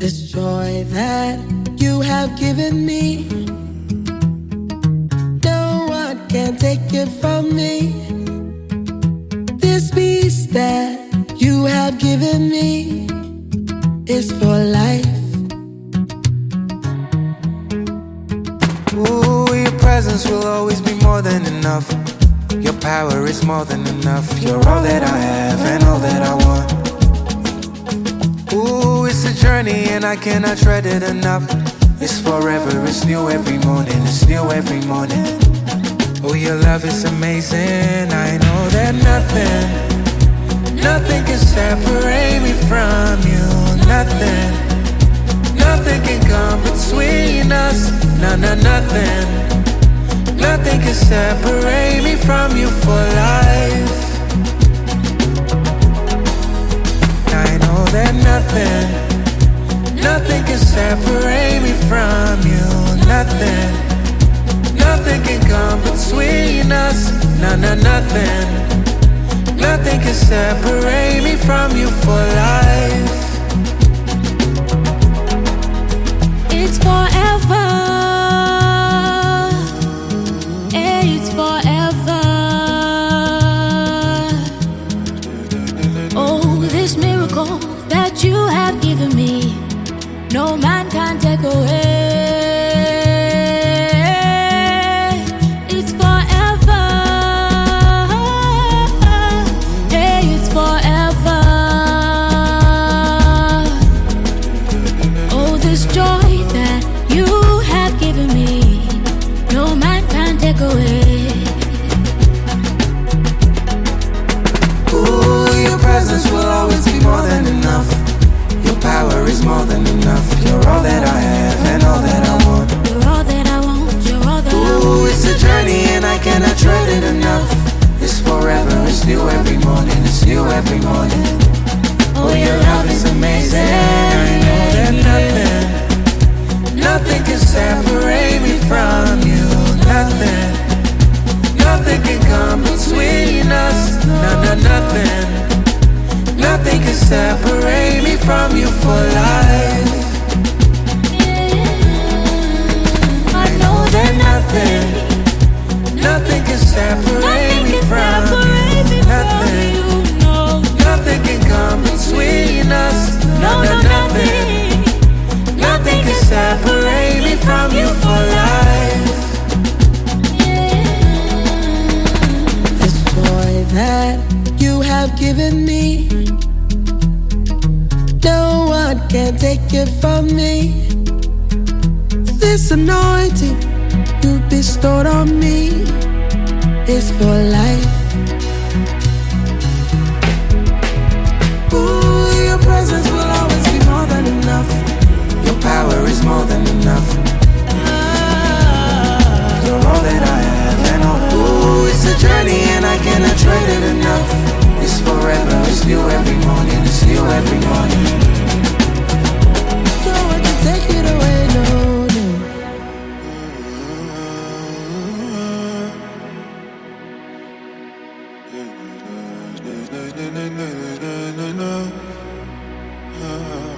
This joy that you have given me, no one can take it from me. This peace that you have given me is for life. Ooh, your presence will always be more than enough. Your power is more than enough. You're all that I have and all that I want. Ooh, it's a journey and I cannot tread it enough. It's forever, it's new every morning, it's new every morning. Oh, your love is amazing. I know that nothing can separate me from you. Nothing can come between us. Nothing can separate me from you for life. I know that nothing can separate me from you. Nothing can come between us. Nothing can separate me from you for life. It's forever. It's forever. Oh, this miracle that you have given me, no man can take away. It's forever. It's forever. Oh, this joy that you have given me, no man can take away. Ooh, your presence will always be more than enough. Your power is more than enough. You're all that I have and all that I want. You're all that I want, you're all that I want. Ooh, it's a journey and I cannot tread it enough. It's forever, it's new every morning, it's new every morning. Oh, your love is amazing. I know that nothing can separate me from you. Nothing can come between us. Nothing can separate me from you for life. I know that nothing can separate me from you. Nothing can come between us. Nothing can separate me from you for life. This joy that you have given me, no one can take it from me. This anointing you bestowed on me is for life. Ooh, your presence will always be more than enough. Your power is more than enough. You're all that I have and all. Ooh, it's a journey and I cannot trade it enough. It's forever, it's new every morning, it's new every morning. No one can take it away, no, no.